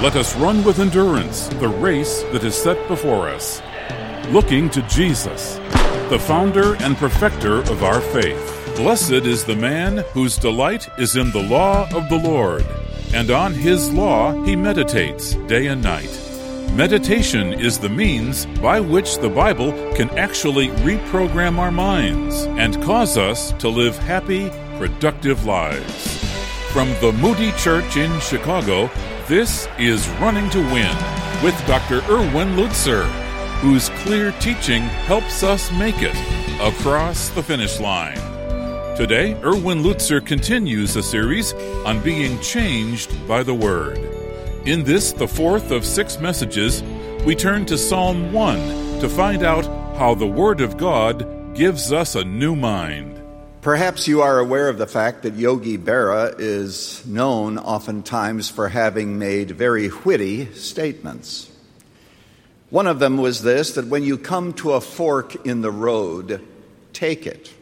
Let us run with endurance the race that is set before us, looking to Jesus, the founder and perfecter of our faith. Blessed is the man whose delight is in the law of the Lord, and on his law he meditates day and night. Meditation is the means by which the Bible can actually reprogram our minds and cause us to live happy, productive lives. From the Moody Church in Chicago, this is Running to Win with Dr. Erwin Lutzer, whose clear teaching helps us make it across the finish line. Today, Erwin Lutzer continues a series on being changed by the Word. In this, the fourth of 6 messages, we turn to Psalm 1 to find out how the Word of God gives us a new mind. Perhaps you are aware of the fact that Yogi Berra is known oftentimes for having made very witty statements. One of them was this, that when you come to a fork in the road, take it.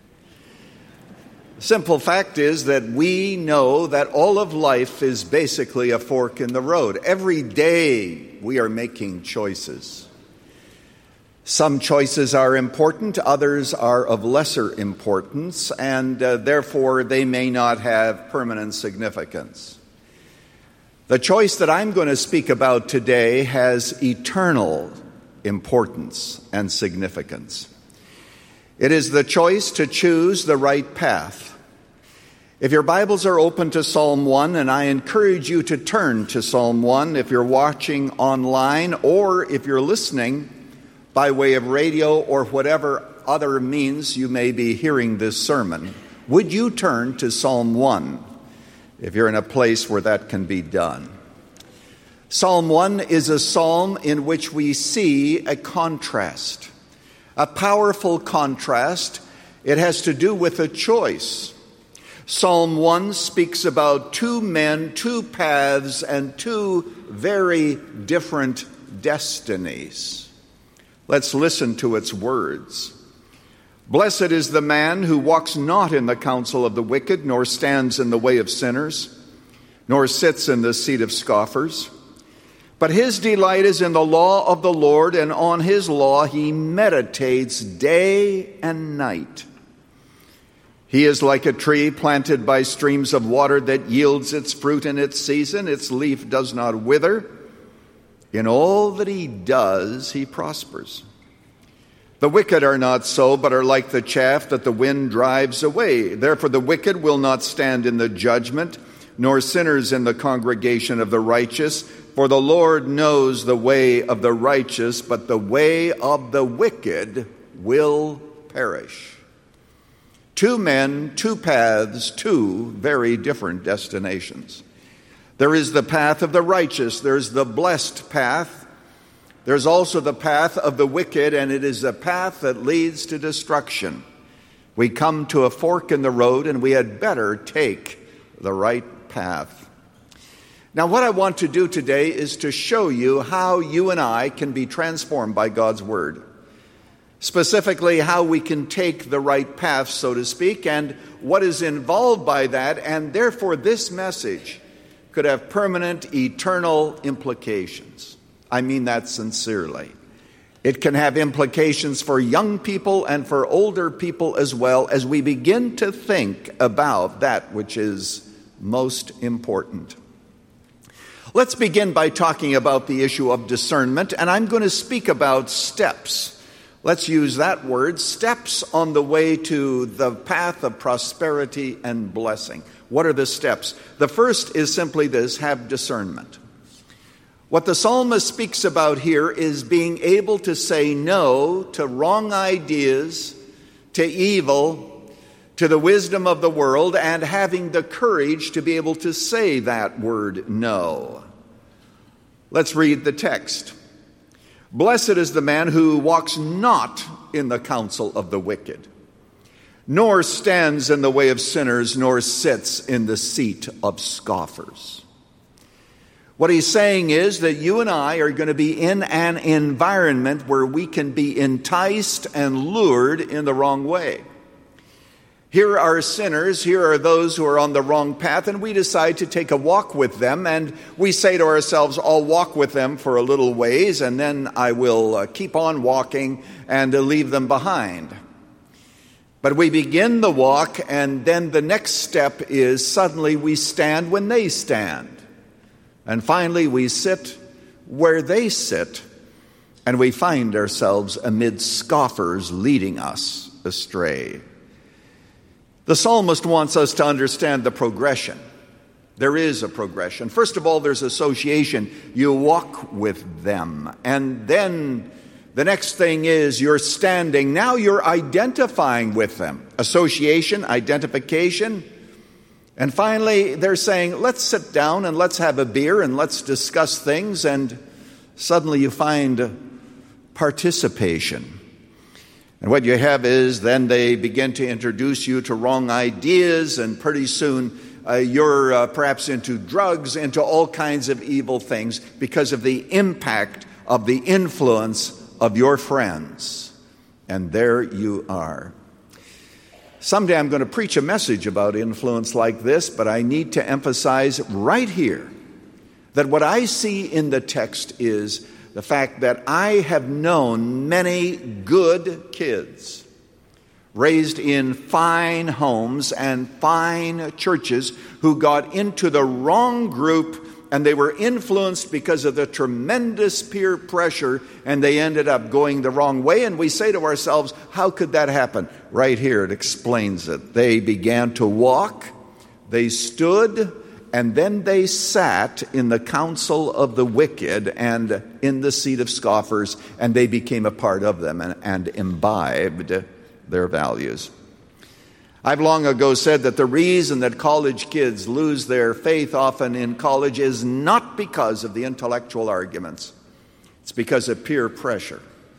The simple fact is that we know that all of life is basically a fork in the road. Every day we are making choices. Some choices are important, others are of lesser importance, and therefore they may not have permanent significance. The choice that I'm going to speak about today has eternal importance and significance. It is the choice to choose the right path. If your Bibles are open to Psalm 1, and I encourage you to turn to Psalm 1 if you're watching online or if you're listening by way of radio or whatever other means you may be hearing this sermon, would you turn to Psalm 1 if you're in a place where that can be done? Psalm 1 is a psalm in which we see a contrast, a powerful contrast. It has to do with a choice. Psalm 1 speaks about 2 men, 2 paths, and 2 very different destinies. Let's listen to its words. Blessed is the man who walks not in the counsel of the wicked, nor stands in the way of sinners, nor sits in the seat of scoffers. But his delight is in the law of the Lord, and on his law he meditates day and night. He is like a tree planted by streams of water that yields its fruit in its season. Its leaf does not wither. In all that he does, he prospers. The wicked are not so, but are like the chaff that the wind drives away. Therefore the wicked will not stand in the judgment, nor sinners in the congregation of the righteous. For the Lord knows the way of the righteous, but the way of the wicked will perish. 2 men, 2 paths, 2 very different destinations. There is the path of the righteous. There's the blessed path. There's also the path of the wicked, and it is a path that leads to destruction. We come to a fork in the road, and we had better take the right path. Now, what I want to do today is to show you how you and I can be transformed by God's Word. Specifically, how we can take the right path, so to speak, and what is involved by that, and therefore this message could have permanent, eternal implications. I mean that sincerely. It can have implications for young people and for older people as well, as we begin to think about that which is most important. Let's begin by talking about the issue of discernment, and I'm going to speak about steps. Let's use that word, steps on the way to the path of prosperity and blessing. What are the steps? The first is simply this: have discernment. What the psalmist speaks about here is being able to say no to wrong ideas, to evil, to the wisdom of the world, and having the courage to be able to say that word no. Let's read the text. Blessed is the man who walks not in the counsel of the wicked, nor stands in the way of sinners, nor sits in the seat of scoffers. What he's saying is that you and I are going to be in an environment where we can be enticed and lured in the wrong way. Here are sinners, here are those who are on the wrong path, and we decide to take a walk with them, and we say to ourselves, I'll walk with them for a little ways, and then I will keep on walking and leave them behind. But we begin the walk, and then the next step is suddenly we stand when they stand. And finally we sit where they sit, and we find ourselves amid scoffers leading us astray. The psalmist wants us to understand the progression. There is a progression. First of all, there's association. You walk with them. And then the next thing is you're standing. Now you're identifying with them. Association, identification. And finally, they're saying, let's sit down and let's have a beer and let's discuss things. And suddenly you find participation. And what you have is then they begin to introduce you to wrong ideas, and pretty soon you're perhaps into drugs, into all kinds of evil things because of the impact of the influence of your friends. And there you are. Someday I'm going to preach a message about influence like this, but I need to emphasize right here that what I see in the text is the fact that I have known many good kids raised in fine homes and fine churches who got into the wrong group, and they were influenced because of the tremendous peer pressure, and they ended up going the wrong way. And we say to ourselves, how could that happen? Right here it explains it. They began to walk, they stood, and then they sat in the council of the wicked and in the seat of scoffers, and they became a part of them and imbibed their values. I've long ago said that the reason that college kids lose their faith often in college is not because of the intellectual arguments. It's because of peer pressure.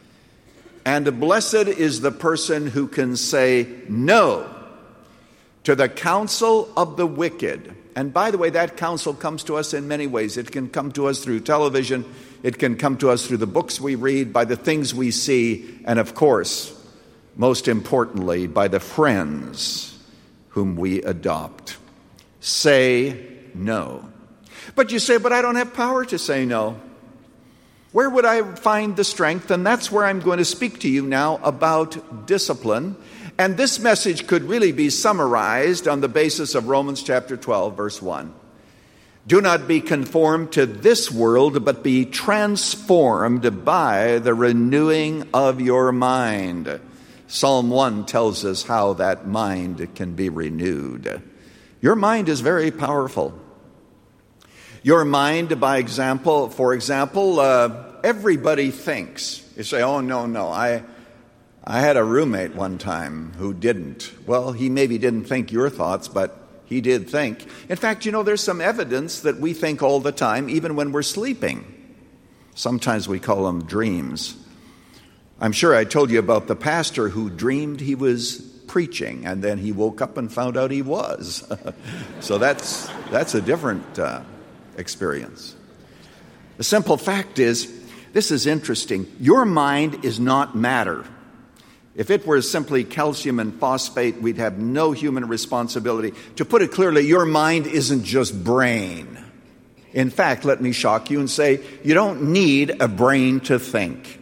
And blessed is the person who can say no to the counsel of the wicked. And by the way, that counsel comes to us in many ways. It can come to us through television. It can come to us through the books we read, by the things we see, and of course, most importantly, by the friends whom we adopt. Say no. But you say, but I don't have power to say no. Where would I find the strength? And that's where I'm going to speak to you now about discipline. And this message could really be summarized on the basis of Romans chapter 12, verse 1. Do not be conformed to this world, but be transformed by the renewing of your mind. Psalm 1 tells us how that mind can be renewed. Your mind is very powerful. Your mind, for example, everybody thinks. You say, oh, no, I had a roommate one time who didn't. Well, he maybe didn't think your thoughts, but he did think. In fact, there's some evidence that we think all the time, even when we're sleeping. Sometimes we call them dreams. I'm sure I told you about the pastor who dreamed he was preaching, and then he woke up and found out he was. So that's a different experience. The simple fact is, this is interesting. Your mind is not matter. If it were simply calcium and phosphate, we'd have no human responsibility. To put it clearly, your mind isn't just brain. In fact, let me shock you and say, you don't need a brain to think.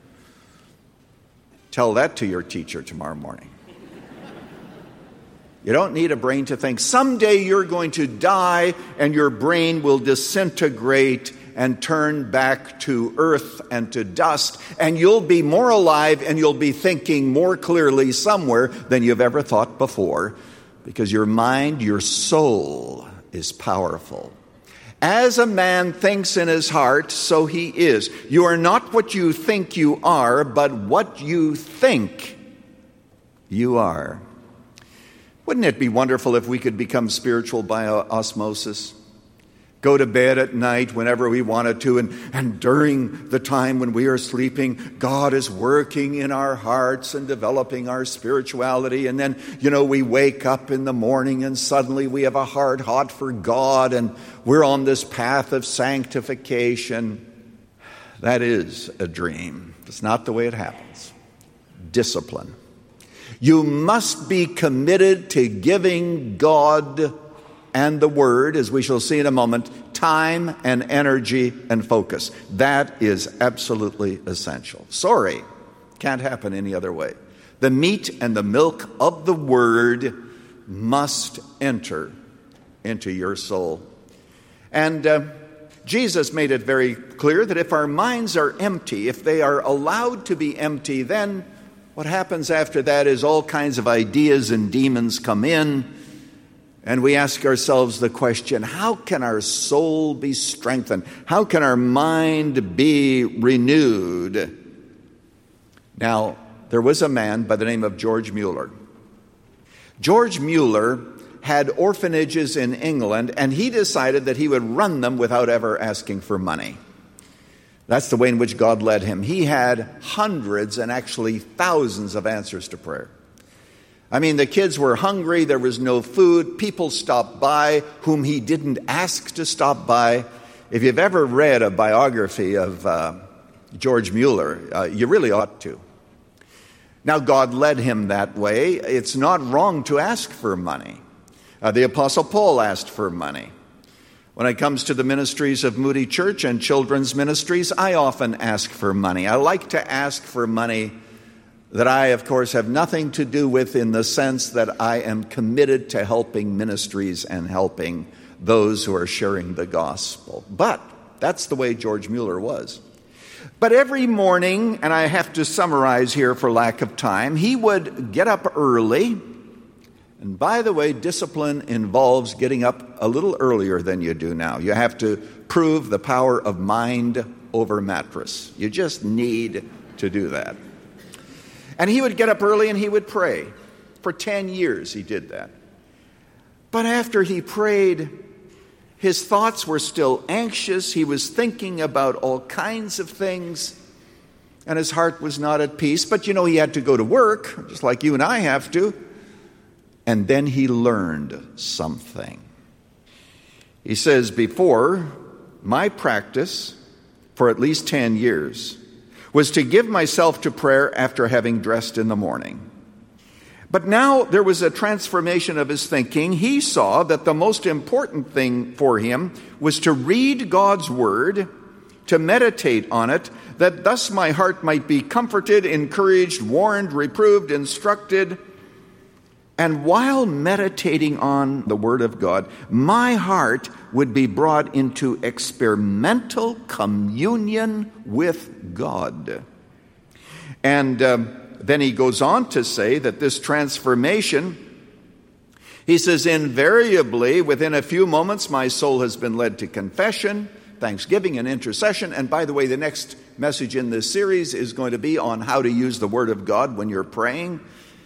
Tell that to your teacher tomorrow morning. You don't need a brain to think. Someday you're going to die and your brain will disintegrate and turn back to earth and to dust, and you'll be more alive and you'll be thinking more clearly somewhere than you've ever thought before, because your mind, your soul is powerful. As a man thinks in his heart, so he is. You are not what you think you are, but what you think you are. Wouldn't it be wonderful if we could become spiritual by osmosis? Go to bed at night whenever we wanted to, and during the time when we are sleeping, God is working in our hearts and developing our spirituality. And then, we wake up in the morning and suddenly we have a heart hot for God and we're on this path of sanctification. That is a dream. It's not the way it happens. Discipline. You must be committed to giving God and the Word, as we shall see in a moment, time and energy and focus. That is absolutely essential. Sorry, can't happen any other way. The meat and the milk of the Word must enter into your soul. And Jesus made it very clear that if our minds are empty, if they are allowed to be empty, then what happens after that is all kinds of ideas and demons come in, and we ask ourselves the question, how can our soul be strengthened? How can our mind be renewed? Now, there was a man by the name of George Mueller. George Mueller had orphanages in England, and he decided that he would run them without ever asking for money. That's the way in which God led him. He had hundreds and actually thousands of answers to prayer. I mean, the kids were hungry, there was no food, people stopped by whom he didn't ask to stop by. If you've ever read a biography of George Mueller, you really ought to. Now, God led him that way. It's not wrong to ask for money. The Apostle Paul asked for money. When it comes to the ministries of Moody Church and children's ministries, I often ask for money. I like to ask for money that I, of course, have nothing to do with, in the sense that I am committed to helping ministries and helping those who are sharing the gospel. But that's the way George Mueller was. But every morning, and I have to summarize here for lack of time, he would get up early. And by the way, discipline involves getting up a little earlier than you do now. You have to prove the power of mind over mattress. You just need to do that. And he would get up early and he would pray. For 10 years he did that. But after he prayed, his thoughts were still anxious. He was thinking about all kinds of things, and his heart was not at peace. But he had to go to work, just like you and I have to. And then he learned something. He says, before, my practice for at least 10 years was to give myself to prayer after having dressed in the morning. But now there was a transformation of his thinking. He saw that the most important thing for him was to read God's Word, to meditate on it, that thus my heart might be comforted, encouraged, warned, reproved, instructed. And while meditating on the Word of God, my heart would be brought into experimental communion with God. And then he goes on to say that this transformation, he says, invariably, within a few moments, my soul has been led to confession, thanksgiving, and intercession. And by the way, the next message in this series is going to be on how to use the Word of God when you're praying.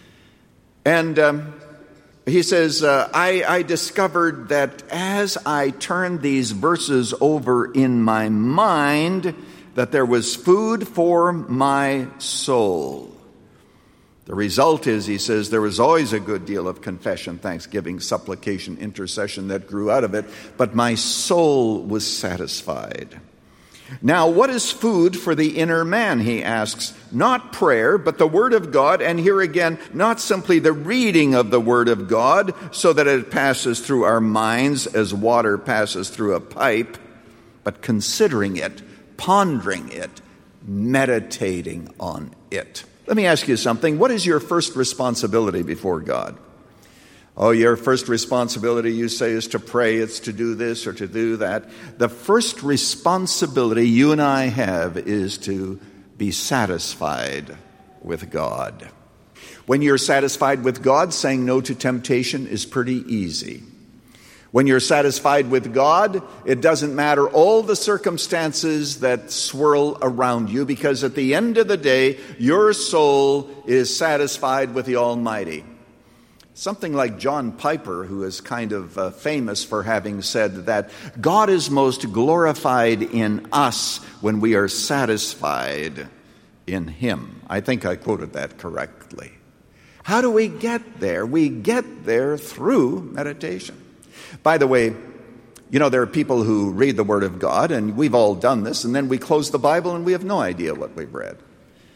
And he says, I discovered that as I turned these verses over in my mind, that there was food for my soul. The result is, he says, there was always a good deal of confession, thanksgiving, supplication, intercession that grew out of it, but my soul was satisfied. Now, what is food for the inner man, he asks? Not prayer, but the Word of God. And here again, not simply the reading of the Word of God so that it passes through our minds as water passes through a pipe, but considering it, pondering it, meditating on it. Let me ask you something. What is your first responsibility before God? Oh, your first responsibility, you say, is to pray, it's to do this or to do that. The first responsibility you and I have is to be satisfied with God. When you're satisfied with God, saying no to temptation is pretty easy. When you're satisfied with God, it doesn't matter all the circumstances that swirl around you, because at the end of the day, your soul is satisfied with the Almighty. Something like John Piper, who is kind of famous for having said that God is most glorified in us when we are satisfied in Him. I think I quoted that correctly. How do we get there? We get there through meditation. By the way, there are people who read the Word of God, and we've all done this, and then we close the Bible and we have no idea what we've read.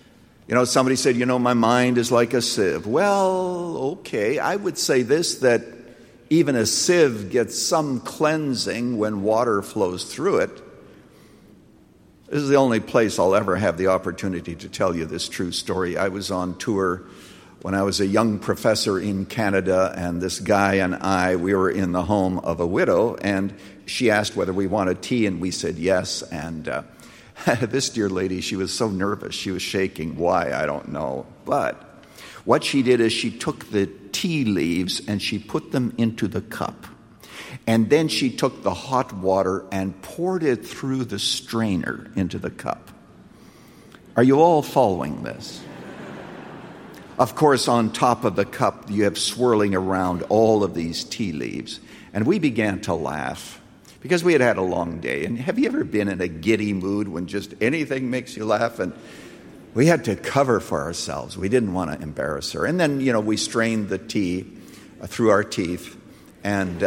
Somebody said, my mind is like a sieve. Well, okay, I would say this, that even a sieve gets some cleansing when water flows through it. This is the only place I'll ever have the opportunity to tell you this true story. I was on tour when I was a young professor in Canada, and this guy and we were in the home of a widow, and she asked whether we wanted tea, and we said yes. And this dear lady, she was so nervous. She was shaking. Why? I don't know. But what she did is she took the tea leaves and she put them into the cup. And then she took the hot water and poured it through the strainer into the cup. Are you all following this? Of course, on top of the cup, you have swirling around all of these tea leaves. And we began to laugh because we had had a long day. And have you ever been in a giddy mood when just anything makes you laugh? And we had to cover for ourselves. We didn't want to embarrass her. And then, we strained the tea through our teeth. And,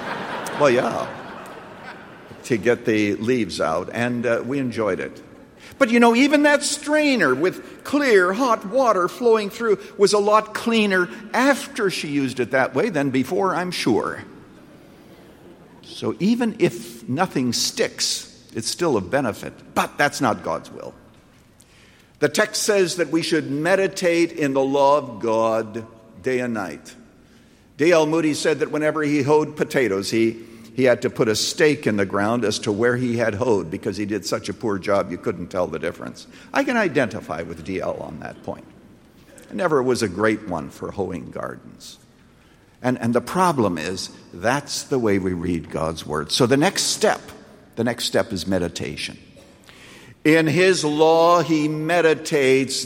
to get the leaves out. And we enjoyed it. But, even that strainer with clear, hot water flowing through was a lot cleaner after she used it that way than before, I'm sure. So even if nothing sticks, it's still a benefit. But that's not God's will. The text says that we should meditate in the law of God day and night. D.L. Moody said that whenever he hoed potatoes, he had to put a stake in the ground as to where he had hoed because he did such a poor job you couldn't tell the difference. I can identify with D.L. on that point. I never was a great one for hoeing gardens. And the problem is, that's the way we read God's word. So the next step is meditation. In his law, he meditates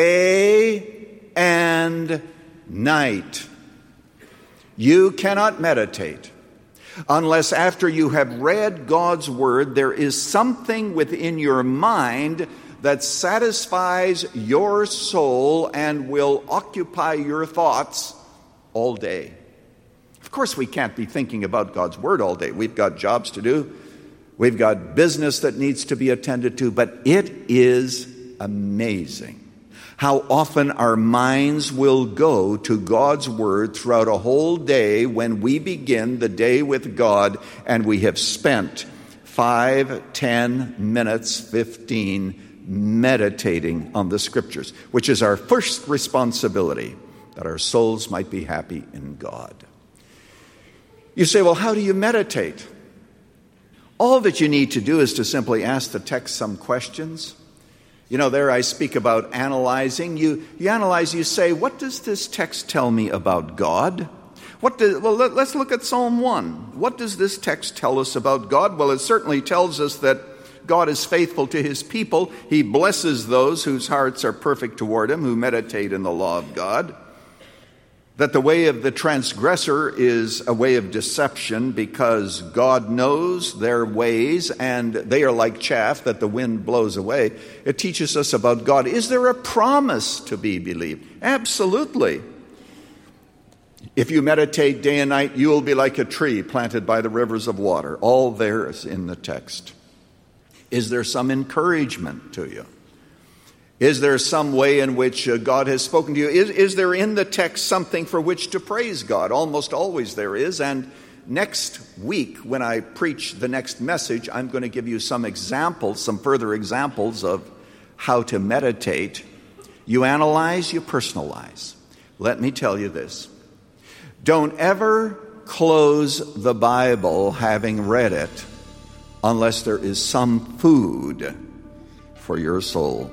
day and night. You cannot meditate unless after you have read God's word, there is something within your mind that satisfies your soul and will occupy your thoughts all day. Of course, we can't be thinking about God's word all day. We've got jobs to do. We've got business that needs to be attended to. But it is amazing how often our minds will go to God's word throughout a whole day when we begin the day with God and we have spent 5, 10 minutes, 15 meditating on the scriptures, which is our first responsibility, that our souls might be happy in God. You say, well, how do you meditate? All that you need to do is to simply ask the text some questions. There I speak about analyzing. You analyze, you say, what does this text tell me about God? Let's look at Psalm 1. What does this text tell us about God? Well, it certainly tells us that God is faithful to his people. He blesses those whose hearts are perfect toward him, who meditate in the law of God. That the way of the transgressor is a way of deception because God knows their ways and they are like chaff that the wind blows away. It teaches us about God. Is there a promise to be believed? Absolutely. If you meditate day and night, you will be like a tree planted by the rivers of water. All there is in the text. Is there some encouragement to you? Is there some way in which God has spoken to you? Is there in the text something for which to praise God? Almost always there is. And next week, when I preach the next message, I'm going to give you some examples, some further examples of how to meditate. You analyze, you personalize. Let me tell you this. Don't ever close the Bible having read it unless there is some food for your soul.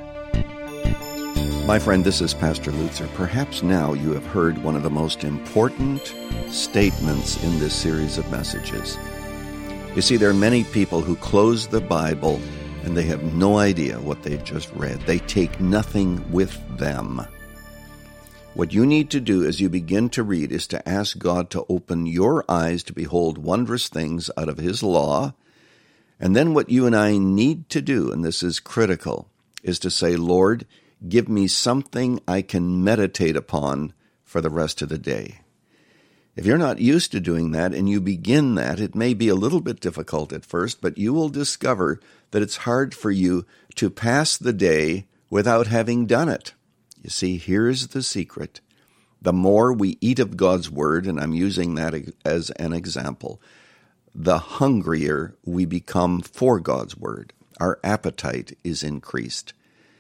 My friend, this is Pastor Lutzer. Perhaps now you have heard one of the most important statements in this series of messages. You see, there are many people who close the Bible and they have no idea what they've just read. They take nothing with them. What you need to do as you begin to read is to ask God to open your eyes to behold wondrous things out of his law. And then what you and I need to do, and this is critical, is to say, Lord, give me something I can meditate upon for the rest of the day. If you're not used to doing that and you begin that, it may be a little bit difficult at first, but you will discover that it's hard for you to pass the day without having done it. You see, here's the secret. The more we eat of God's Word, and I'm using that as an example, the hungrier we become for God's Word. Our appetite is increased.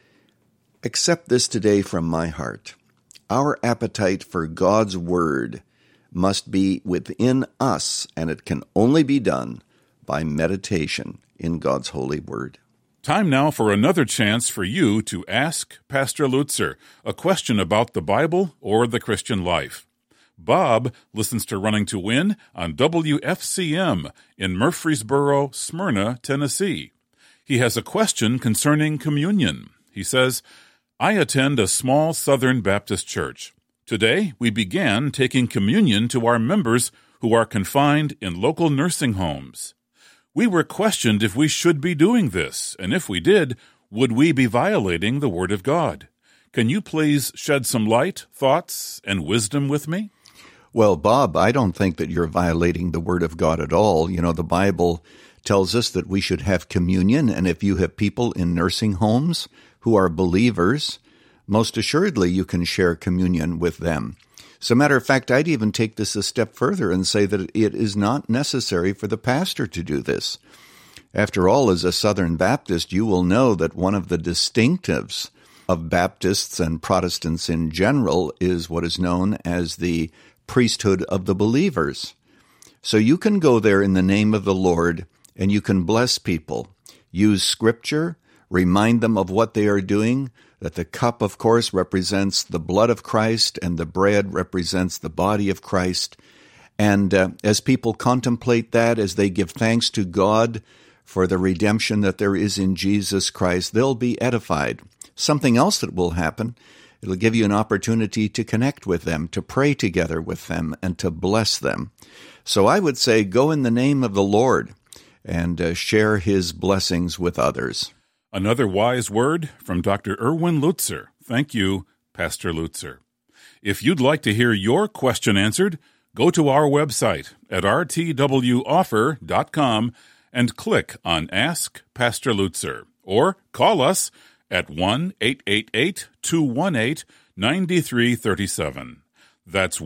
Accept this today from my heart. Our appetite for God's Word must be within us, and it can only be done by meditation in God's holy Word. Time now for another chance for you to ask Pastor Lutzer a question about the Bible or the Christian life. Bob listens to Running to Win on WFCM in Murfreesboro, Smyrna, Tennessee. He has a question concerning communion. He says, I attend a small Southern Baptist church. Today, we began taking communion to our members who are confined in local nursing homes. We were questioned if we should be doing this, and if we did, would we be violating the Word of God? Can you please shed some light, thoughts, and wisdom with me? Well, Bob, I don't think that you're violating the Word of God at all. You know, the Bible tells us that we should have communion, and if you have people in nursing homes who are believers, most assuredly you can share communion with them. As a matter of fact, I'd even take this a step further and say that it is not necessary for the pastor to do this. After all, as a Southern Baptist, you will know that one of the distinctives of Baptists and Protestants in general is what is known as the priesthood of the believers. So you can go there in the name of the Lord and you can bless people, use Scripture, remind them of what they are doing, that the cup, of course, represents the blood of Christ and the bread represents the body of Christ. And as people contemplate that, as they give thanks to God for the redemption that there is in Jesus Christ, they'll be edified. Something else that will happen, it'll give you an opportunity to connect with them, to pray together with them, and to bless them. So I would say go in the name of the Lord and share His blessings with others. Another wise word from Dr. Erwin Lutzer. Thank you, Pastor Lutzer. If you'd like to hear your question answered, go to our website at rtwoffer.com and click on Ask Pastor Lutzer, or call us at 1-888-218-9337. That's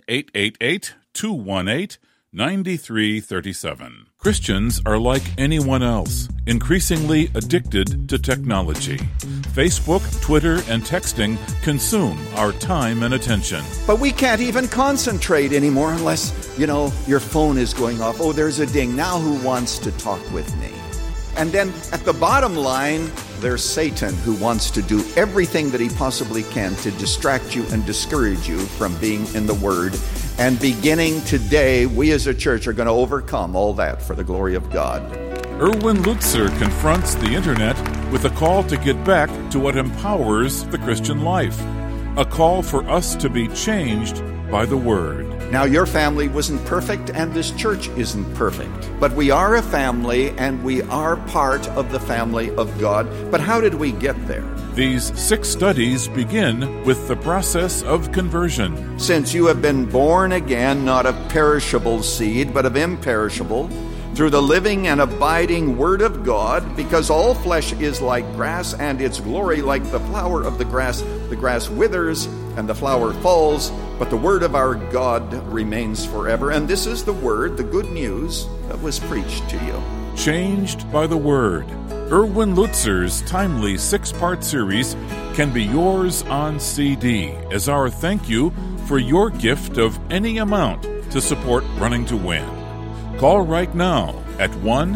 1-888-218-9337. Christians are like anyone else, increasingly addicted to technology. Facebook, Twitter, and texting consume our time and attention. But we can't even concentrate anymore unless, your phone is going off. Oh, there's a ding. Now who wants to talk with me? And then at the bottom line, there's Satan, who wants to do everything that he possibly can to distract you and discourage you from being in the Word. And beginning today, we as a church are going to overcome all that for the glory of God. Erwin Lutzer confronts the Internet with a call to get back to what empowers the Christian life. A call for us to be changed by the Word. Now, your family wasn't perfect, and this church isn't perfect. But we are a family, and we are part of the family of God. But how did we get there? These 6 studies begin with the process of conversion. Since you have been born again, not of perishable seed, but of imperishable, through the living and abiding Word of God, because all flesh is like grass, and its glory like the flower of the grass withers, and the flower falls, but the Word of our God remains forever. And this is the Word, the good news that was preached to you. Changed by the Word. Erwin Lutzer's timely 6-part series can be yours on CD as our thank you for your gift of any amount to support Running to Win. Call right now at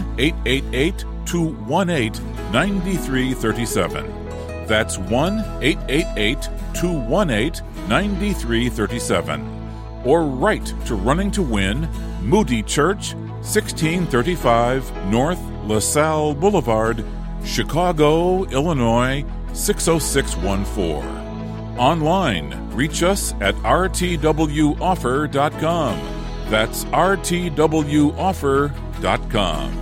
1-888-218-9337. That's 1-888-218-9337. Or write to Running to Win, Moody Church, 1635 North LaSalle Boulevard, Chicago, Illinois, 60614. Online, reach us at rtwoffer.com. That's rtwoffer.com.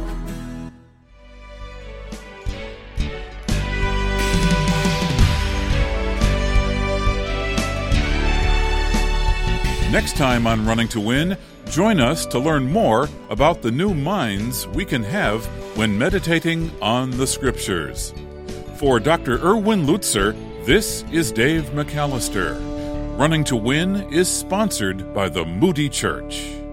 Next time on Running to Win, join us to learn more about the new minds we can have when meditating on the Scriptures. For Dr. Erwin Lutzer, this is Dave McAllister. Running to Win is sponsored by the Moody Church.